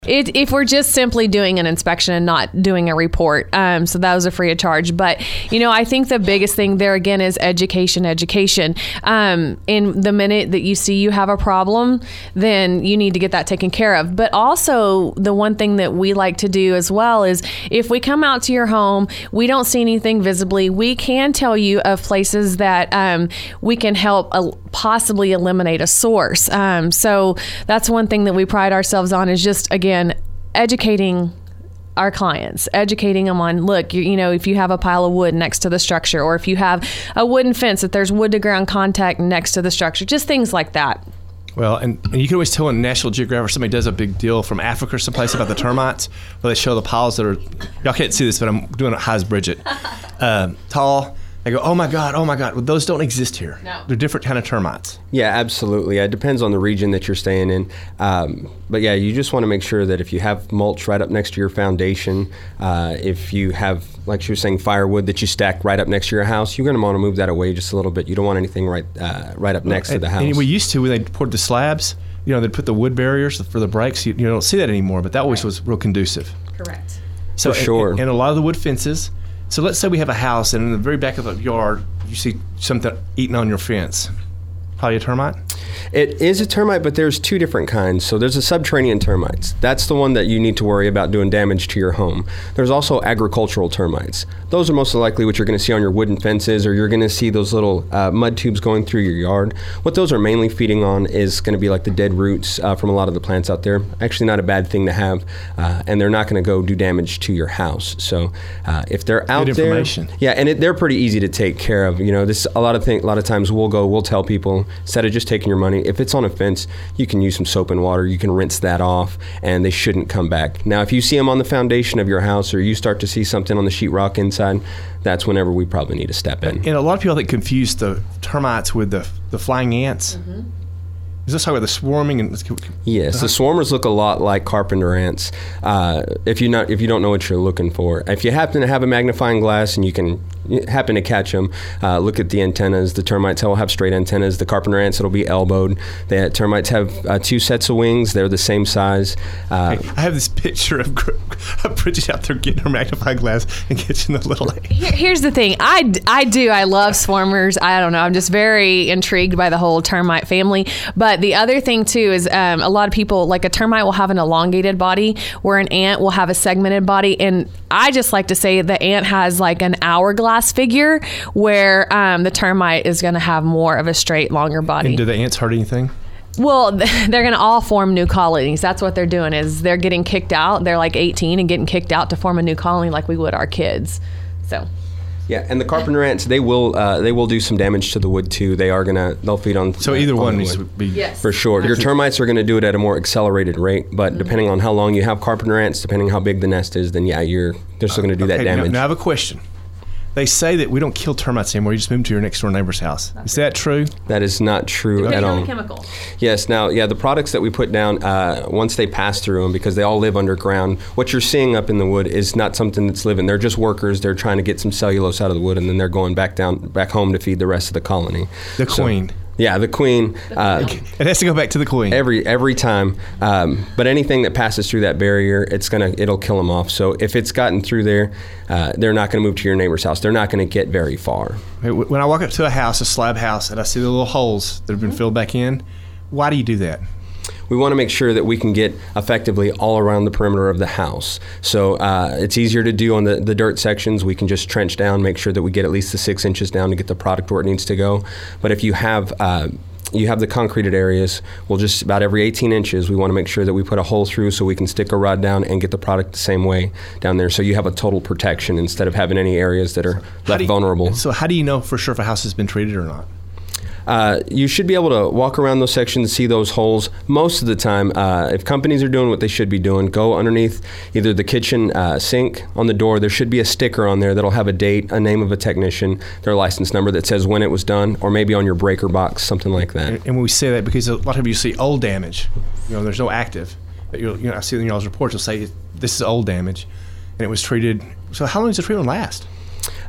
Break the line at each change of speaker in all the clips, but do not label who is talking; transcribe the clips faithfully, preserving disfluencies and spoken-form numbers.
It, if we're just simply doing an inspection and not doing a report, um, so those are free of charge. But, you know, I think the biggest thing there, again, is education, education. Um, in the minute that you see you have a problem, then you need to get that taken care of. But also, the one thing that we like to do as well is if we come out to your home, we don't see anything visibly, we can tell you of places that um, we can help uh, possibly eliminate a source. Um, so that's one thing that we pride ourselves on, is just, again, Again, educating our clients, educating them on, look, you, you know, if you have a pile of wood next to the structure, or if you have a wooden fence, that there's wood to ground contact next to the structure, just things like that.
Well, and, and you can always tell in National Geographic, somebody does a big deal from Africa or someplace about the termites, where they show the piles that are, y'all can't see this, but I'm doing it high as Bridget, uh, tall. I go, oh my God, oh my God. Well, those don't exist here. No. They're different kind of termites.
Yeah, absolutely. It depends on the region that you're staying in. Um, but yeah, you just want to make sure that if you have mulch right up next to your foundation, uh, if you have, like she was saying, firewood that you stack right up next to your house, you're going to want to move that away just a little bit. You don't want anything right uh, right up next
and,
to the house.
And we used to, when they poured the slabs, you know, they'd put the wood barriers for the breaks. You, you don't see that anymore, but that always was real conducive.
Correct.
So,
for sure.
And, and a lot of the wood fences. So let's say we have a house, and in the very back of the yard, you see something eating on your fence. Probably a termite?
It is a termite, but there's two different kinds. So there's a subterranean termites. That's the one that you need to worry about doing damage to your home. There's also agricultural termites. Those are most likely what you're going to see on your wooden fences, or you're going to see those little uh, mud tubes going through your yard. What those are mainly feeding on is going to be like the dead roots uh, from a lot of the plants out there. Actually not a bad thing to have, uh, and they're not going to go do damage to your house. So uh, if they're out
Good
there,
information.
yeah, and it, they're pretty easy to take care of. You know, this a lot of thing, a lot of times we'll go, we'll tell people, instead of just taking your money, if it's on a fence, you can use some soap and water, you can rinse that off, and they shouldn't come back. Now, if you see them on the foundation of your house, or you start to see something on the sheetrock inside, that's whenever we probably need to step in.
And a lot of people, I think, confuse the termites with the the flying ants. Mm-hmm. Is this talking about the swarming? And
yes, the swarmers look a lot like carpenter ants. Uh, if you not if you don't know what you're looking for, if you happen to have a magnifying glass and you can happen to catch them, uh, look at the antennas. The termites will have straight antennas. The carpenter ants, it'll be elbowed. The termites have uh, two sets of wings. They're the same size. Uh,
I have this picture of, of Bridget out there getting her magnifying glass and catching the little.
Here, here's the thing. I, I do. I love swarmers. I don't know. I'm just very intrigued by the whole termite family. But the other thing too is um, a lot of people, like a termite will have an elongated body, where an ant will have a segmented body. And I just like to say the ant has like an hourglass figure, where um, the termite is going to have more of a straight, longer body.
And do the ants hurt anything?
Well, they're going to all form new colonies. That's what they're doing, is they're getting kicked out. They're like eighteen and getting kicked out to form a new colony like we would our kids. So.
Yeah, and the carpenter ants, they will uh, they will do some damage to the wood too. They are gonna they'll feed on.
So
uh,
either
on
one needs to be
yes.
for sure. Your termites are gonna do it at a more accelerated rate, but mm-hmm. depending on how long you have carpenter ants, depending how big the nest is, then yeah, you're they're still gonna do
okay,
that damage.
Now, now I have a question. They say that we don't kill termites anymore. You just move them to your next door neighbor's house. Is that true?
That is not true
Depending
at all.
on the chemical.
Yes. Now, yeah, the products that we put down, uh, once they pass through them, because they all live underground, what you're seeing up in the wood is not something that's living. They're just workers. They're trying to get some cellulose out of the wood, and then they're going back down, back home to feed the rest of the colony.
The
so,
queen.
Yeah, the queen. Uh,
it has to go back to the queen
every every time. Um, but anything that passes through that barrier, it's gonna it'll kill them off. So if it's gotten through there, uh, they're not gonna move to your neighbor's house. They're not gonna get very far.
When I walk up to a house, a slab house, and I see the little holes that have been filled back in, why do you do that?
We want to make sure that we can get effectively all around the perimeter of the house. So uh, it's easier to do on the, the dirt sections. We can just trench down, make sure that we get at least the six inches down to get the product where it needs to go. But if you have uh, you have the concreted areas, we'll just about every eighteen inches, we want to make sure that we put a hole through so we can stick a rod down and get the product the same way down there. So you have a total protection instead of having any areas that are left
you,
vulnerable.
So how do you know for sure if a house has been treated or not?
Uh, you should be able to walk around those sections, see those holes. Most of the time, uh, if companies are doing what they should be doing, go underneath either the kitchen uh, sink on the door. There should be a sticker on there that'll have a date, a name of a technician, their license number that says when it was done, or maybe on your breaker box, something like that.
And, and when we say that, because a lot of people you see old damage, you know, there's no active. But you'll, you know, I see in y'all's reports, you'll say this is old damage, and it was treated. So how long does the treatment last?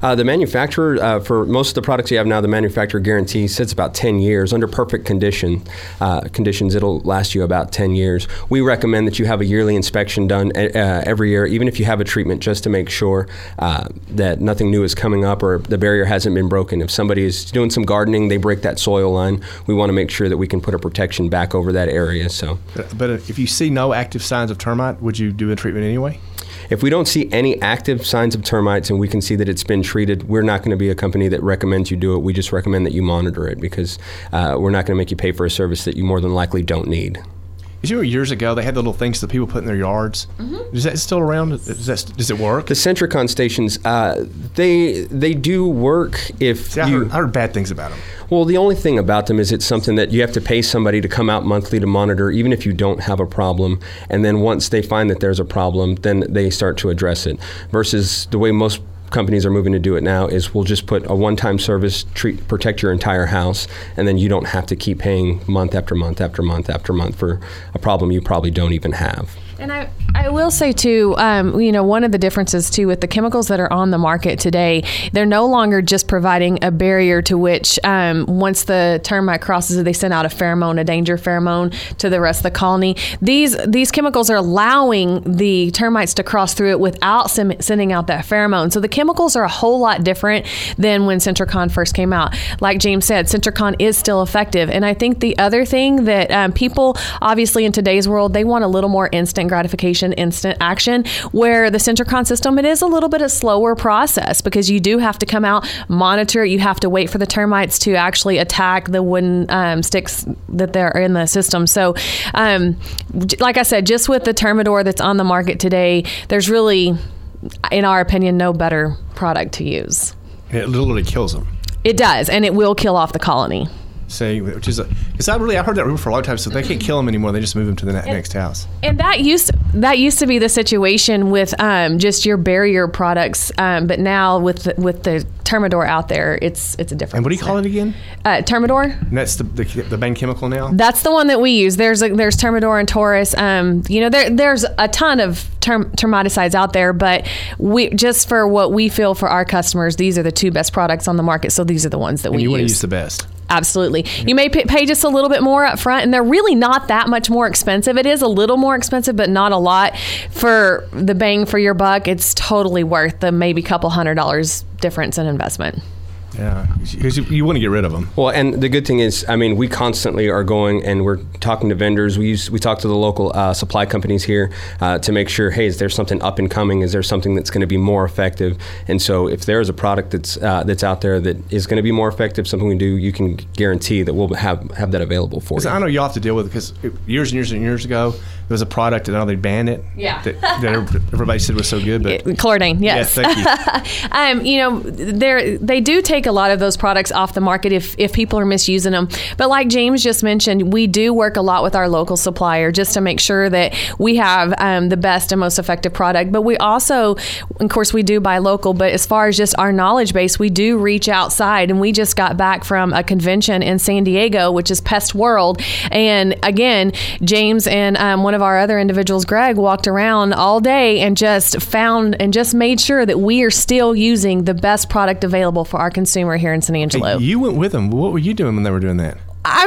Uh, the manufacturer, uh, for most of the products you have now, the manufacturer guarantee sits about ten years. Under perfect condition uh, conditions, it'll last you about ten years. We recommend that you have a yearly inspection done uh, every year, even if you have a treatment, just to make sure uh, that nothing new is coming up or the barrier hasn't been broken. If somebody is doing some gardening, they break that soil line, we want to make sure that we can put a protection back over that area. So,
But, but if you see no active signs of termite, would you do a treatment anyway?
If we don't see any active signs of termites and we can see that it's been treated, we're not going to be a company that recommends you do it. We just recommend that you monitor it because uh, we're not going to make you pay for a service that you more than likely don't need.
Did you remember years ago they had the little things that people put in their yards? Mm-hmm. Is that still around? Is that, does it work?
The Sentricon stations, uh, they they do work if
See, I,
you...
heard, I heard bad things about them.
Well, the only thing about them is it's something that you have to pay somebody to come out monthly to monitor, even if you don't have a problem. And then once they find that there's a problem, then they start to address it. Versus the way most companies are moving to do it now is we'll just put a one-time service, treat, protect your entire house, and then you don't have to keep paying month after month after month after month for a problem you probably don't even have.
And I, I will say too, um, you know, one of the differences too with the chemicals that are on the market today, they're no longer just providing a barrier to which um, once the termite crosses it, they send out a pheromone, a danger pheromone to the rest of the colony. These these chemicals are allowing the termites to cross through it without sem- sending out that pheromone. So the chemicals are a whole lot different than when Sentricon first came out. Like James said, Sentricon is still effective. And I think the other thing that um, people, obviously in today's world, they want a little more instant gratification, instant action, where the Sentricon system, it is a little bit of slower process because you do have to come out, monitor, you have to wait for the termites to actually attack the wooden um, sticks that they're in the system. So, um, like I said, just with the Termidor that's on the market today, there's really, in our opinion, no better product to use.
It literally kills them.
It does, and it will kill off the colony.
Say, which is because I really I heard that rumor for a long time. So they can't kill them anymore. They just move them to the ne- next house.
And that used that used to be the situation with um, just your barrier products, um, but now with the, with the Termidor out there, it's it's a different.
And what do you call it again?
Uh, Termidor.
And that's the, the the main chemical now.
That's the one that we use. There's a, there's Termidor and Taurus. Um, you know, there there's a ton of term, termiticides out there, but we just for what we feel for our customers, these are the two best products on the market. So these are the ones that
and
we
you
use.
want to use the best.
Absolutely. You may pay, pay just a little bit more up front, and they're really not that much more expensive. It is a little more expensive, but not a lot. For the bang for your buck, it's totally worth the maybe couple hundred dollars difference in investment.
Yeah, because you, you want to get rid of them.
Well, and the good thing is, I mean, we constantly are going and we're talking to vendors. We use we talk to the local uh, supply companies here uh, to make sure, hey, is there something up and coming? Is there something that's going to be more effective? And so, if there is a product that's uh, that's out there that is going to be more effective, something we do, you can guarantee that we'll have have that available for you.
I know you'll have to deal with it because years and years and years ago, there was a product that I know they banned it.
Yeah.
That, that everybody said was so good, but
Chlordane, yes.
Yeah, thank you.
um, you know, they they do take a lot of those products off the market if, if people are misusing them. But like James just mentioned, we do work a lot with our local supplier just to make sure that we have um, the best and most effective product. But we also, of course, we do buy local, but as far as just our knowledge base, we do reach outside. And we just got back from a convention in San Diego, which is Pest World. And again, James and um, one of our other individuals, Greg, walked around all day and just found and just made sure that we are still using the best product available for our consumer here in San Angelo.
Hey, you went with them. What were you doing when they were doing that?
I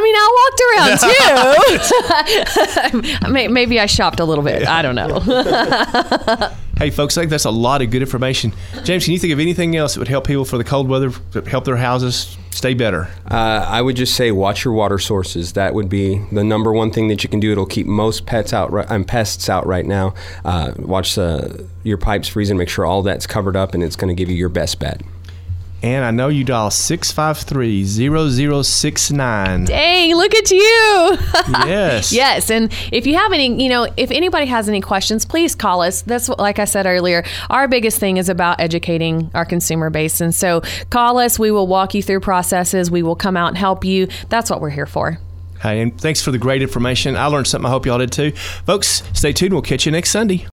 mean, I walked around too. Maybe I shopped a little bit. I don't know.
Hey, folks, I think that's a lot of good information. James, can you think of anything else that would help people for the cold weather, that help their houses stay better?
Uh, I would just say watch your water sources. That would be the number one thing that you can do. It'll keep most pets out, right, um, pests out right now. Uh, watch uh, your pipes freeze and make sure all that's covered up, and it's going to give you your best bet.
And I know you dial six five three, zero zero six nine.
Dang, look at you.
Yes.
Yes. And if you have any, you know, if anybody has any questions, please call us. That's what, like I said earlier, our biggest thing is about educating our consumer base. And so call us. We will walk you through processes. We will come out and help you. That's what we're here for.
Hey, and thanks for the great information. I learned something. I hope y'all did too. Folks, stay tuned. We'll catch you next Sunday.